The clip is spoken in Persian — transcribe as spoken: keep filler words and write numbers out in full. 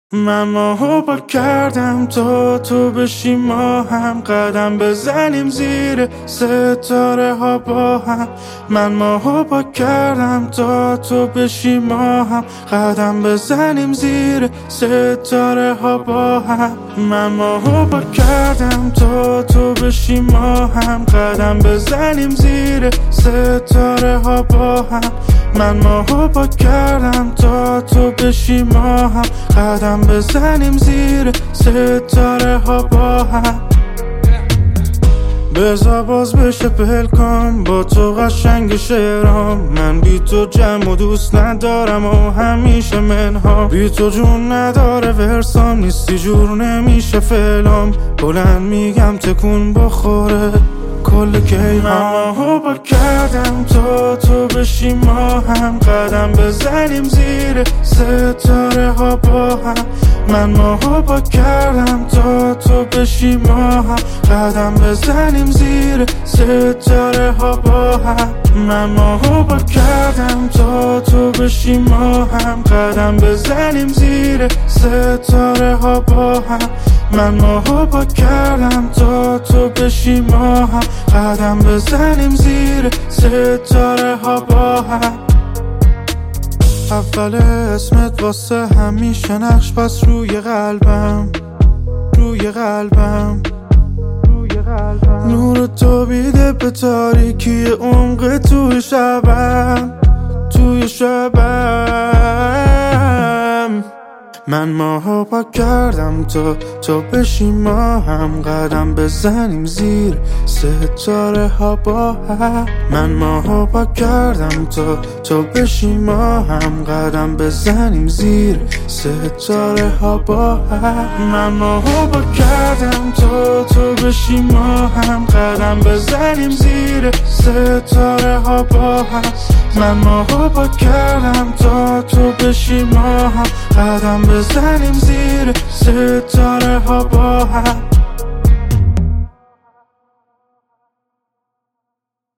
من ماهو پاک کردم تا تو بشی ما هم قدم بزنیم زیر ستاره ها با هم. من ماهو پاک کردم تا تو بشی ما هم قدم بزنیم زیر ستاره ها با هم. من ماهو پاک کردم تا تو بشی ما هم قدم بزنیم زیر ستاره ها با هم. من ماهو پاک کردم تا تو بشی ما هم قدم بزنیم زیر ستاره ها با هم. بذار باز بشه پلکام با تو قشنگ شعرام. من بی تو جمع و دوست ندارم و همیشه منها. بی تو جون نداره ورسام، نیستی جور نمیشه فعلام. بلند میگم تکون بخوره کل کیهام. من ماهو پاک کردم تا تو بشی ما هم قدم بزنیم زیر ستاره ها با هم. من ماهو پاک کردم تا تو بشی ما هم قدم بزنیم زیر ستاره ها با هم. من ماهو پاک کردم تا تو بشی ما هم قدم بزنیم زیر ستاره ها با هم. من ماهو پاک کردم تا تو بشی ما هم قدم بزنیم زیر ستاره ها با هم. اول اسمت واسه همیشه نقش بس روی قلبم، روی قلبم، روی قلبم. نور تو بیده به تاریکی عمق توی شبم، توی شبم. من ماهو پاک کردم تا تو بشی ما هم قدم بزنیم زیر ستاره ها با هم. من ماهو پاک کردم تا تو بشی ما هم قدم بزنیم زیر ستاره ها با هم. من ماهو پاک کردم تا تو بشی ما هم قدم بزنیم زیر ستاره ها با هم. من ماهو پاک کردم تا تو بشی ما هم قدم بزنیم زیر ستاره ها با